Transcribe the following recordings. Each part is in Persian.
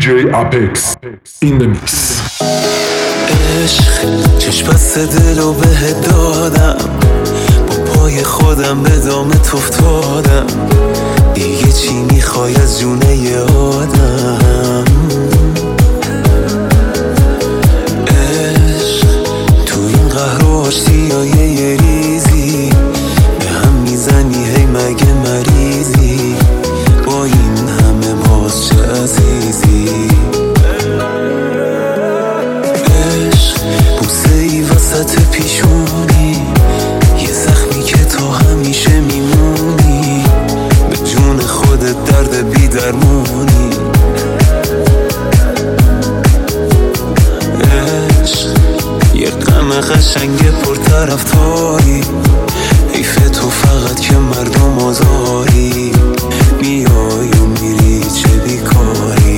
DJ Apex in the mix. عشق چشم بست دلو بهت دادم، با پای خودم به دامت افتادم. دیگه چی میخوای از جونه ی آدم؟ عشق تو این قهر و آشتیای یه ریزی به هم میزنی، هی مگه مریضی؟ با این همه باز چه عزیزی؟ وسط پیشونی یه زخمی که تو همیشه میمونی، به جون خودت درد بی درمونی. عشق یه غم قشنگ پرطرفداری، حیف تو فقط که مردم آزاری، میای و میری چه بیکاری.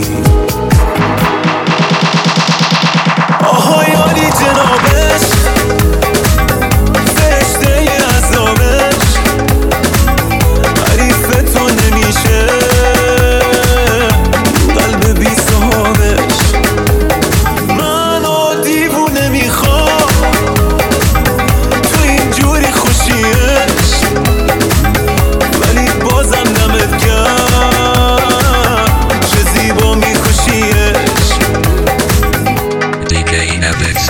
آهای عالی جنابش، فرشته عذابش، حریف تو نمیشه قلب بی صحابش. منو دیوونه میخوام تو اینجوری خوشیش، ولی بازم دمت گرم چه زیبا میکشیش. DJ Apex.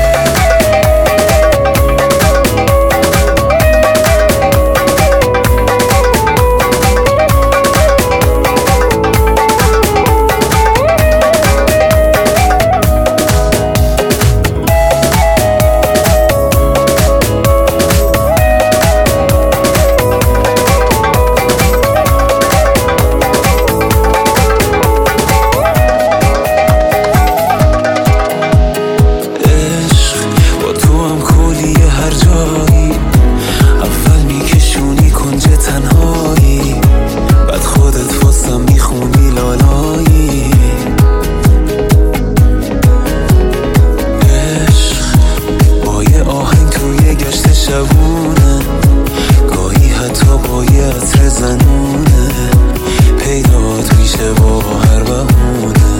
گاهی حتی با یه عطر زنونه پیدات میشه با هر بهونه.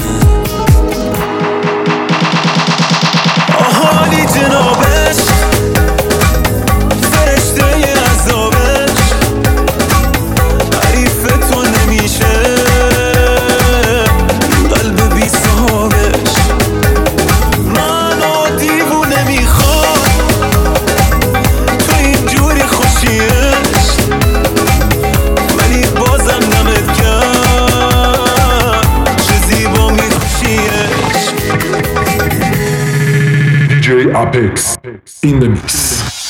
آهالی جنابش، فرشته عذابش، حریف تو نمیشه قلب بی صحابش. منو دیوونه میخوام ولی بازم دمت گرم چه زیبا میکشیش. DJ Apex in the mix.